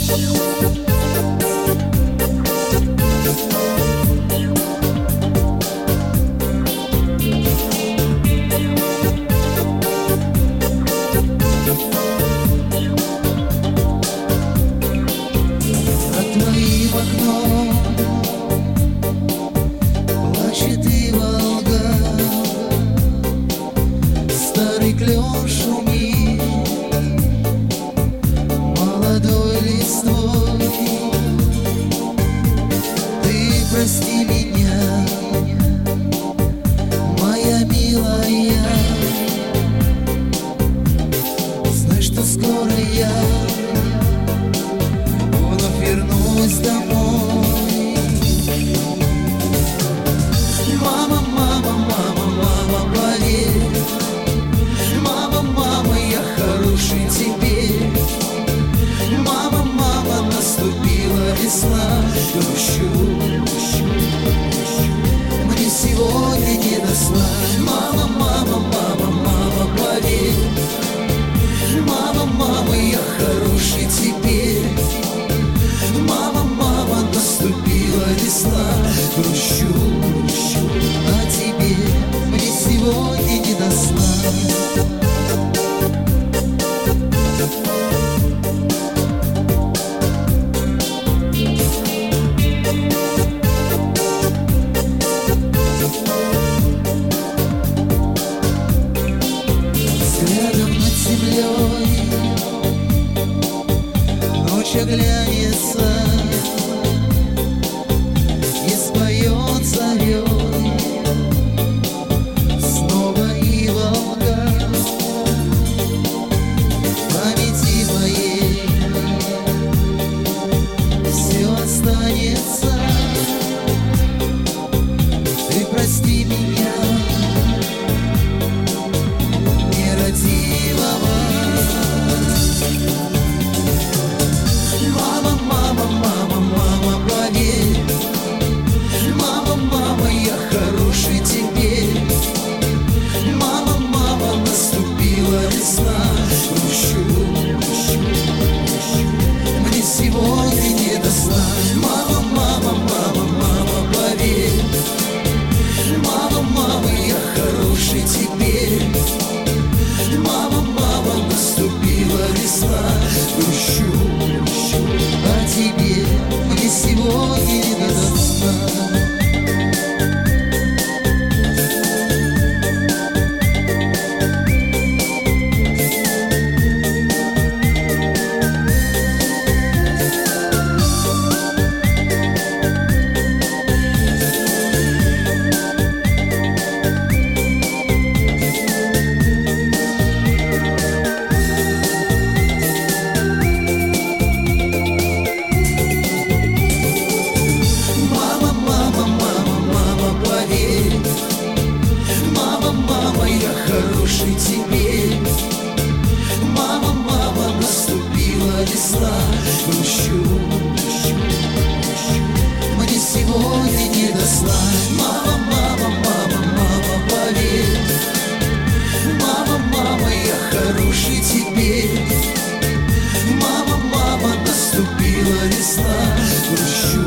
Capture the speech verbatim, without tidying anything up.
Плачет и Волга, старый клен шумит молодой листвой. Ты прости меня, моя милая, знай, что скоро я вновь вернусь домой. Мама, мама, мама, мама, поверь, мама, мама, я хороший теперь. Мама, мама, наступила весна, грущу, мне сегодня не до сна. Мама, мама, мама, мама, поверь, мама, мама, я хороший теперь. Мама, мама, наступила весна, грущу, грущу, а тебе мне сегодня не до сна. Взглядом над землей ночь оглянется и споет зарей снова и Волга. В памяти моей все останется. Ты прости меня, нерадивого. Мама, мама, мама, мама, поверь, мама, мама, я хороший теперь. Мама, мама, наступила весна, грущу, грущу, мне сегодня не до сна. Мама, мама, мама, мама, поверь, мама, мама, я хороший теперь. Мама, мама, наступила весна, грущу, грущу, а тебе мне сегодня не до сна. Мама, мама, мама, мама, поверь, мама, мама, я хороший теперь. Мама, мама, наступила весна, грущу, грущу, мне сегодня не до сна. Мама, мама, мама, мама, поверь, мама, мама, я хороший теперь. Мама, мама, наступила весна, грущу.